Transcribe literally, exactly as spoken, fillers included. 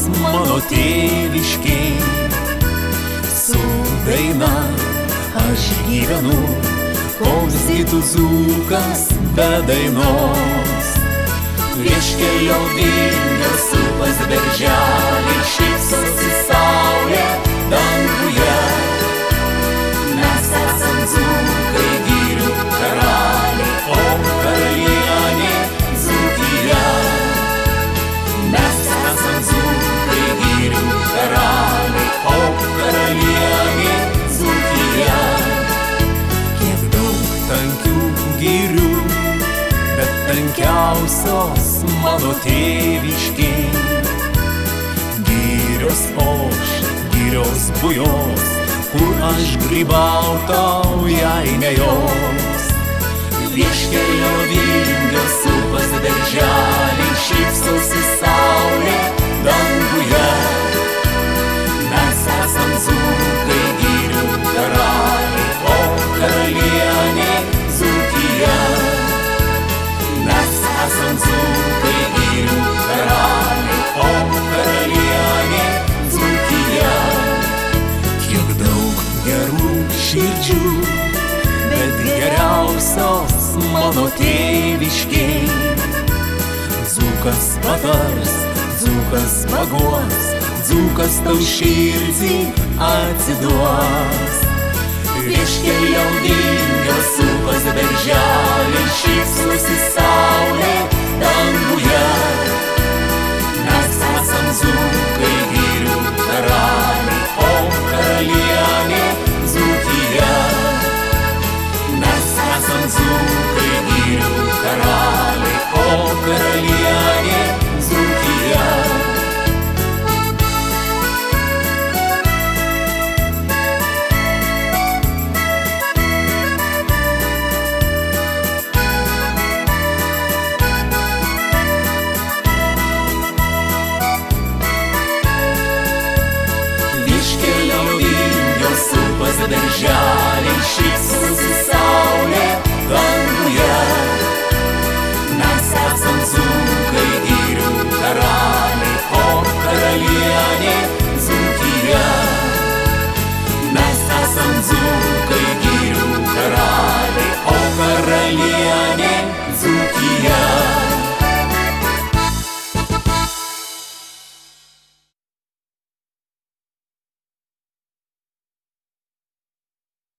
mano tėviškėj. Su daina aš gyvenu, koks gytų dzūkas be dainos. Vieškelio Vingio supas berželiai, šypsosi saulė danguje. Mes esam dzūkai, girių karaliai, o karalienė Dzūkija. Mes esam dzūkai, girių karaliai, o karalienė Dzūkija. Kiek daug tankių girių, bet tankiausios mano tėviškėj. Girios oš, girios bujos, kur aš grybautau, jei ne jos. Vieškelio Vingio supas berželiai, šypsosi saulė danguje. Mes esam dzūkai, girių karaliai, o karalienė Dzūkija. Mes esam dzūkai, girių karaliai, o karalienė Dzūkija. Kiek daug gerų širdžių, bet geriausios mano tėviškėj. Dzūkas patars, dzūkas paguos, dzūkas tau širdį atsiduos. Vieškelio Vingio supas berželiai, šypsosi saulė danguje. Mes esam dzūkai, girių karaliai, o karalienė Dzūkija. Mes esam dzūkai, girių karaliai, o karalienė Dzūkija. Vieškelio Vingio supas berželiai, šypsosi saulė danguje. Mes esam dzūkai, girių karaliai, o karalienė